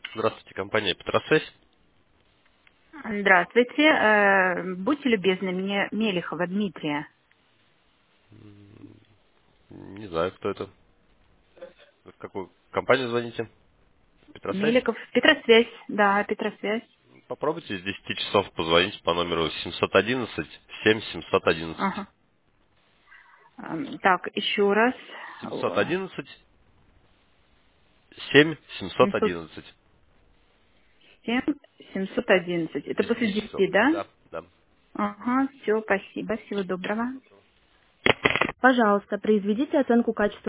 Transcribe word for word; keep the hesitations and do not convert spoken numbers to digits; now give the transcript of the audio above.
Здравствуйте, компания Петросвязь. Здравствуйте. Э, Будьте любезны, мне Мелехова Дмитрия. Не знаю, кто это. Вы в какую компанию звоните? Петросвязь? Меликов, Петросвязь, да, Петросвязь. Попробуйте с десяти часов позвонить по номеру семьсот одиннадцать семь семьсот одиннадцать. Ага. Эм, Так, еще раз. семьсот О, одиннадцать семь семьсот семьсот одиннадцать. семь семьсот одиннадцать. С Это после десяти часов. десяти, да? Да, да. Ага, все, спасибо, всего доброго. Всего доброго. Пожалуйста, произведите оценку качества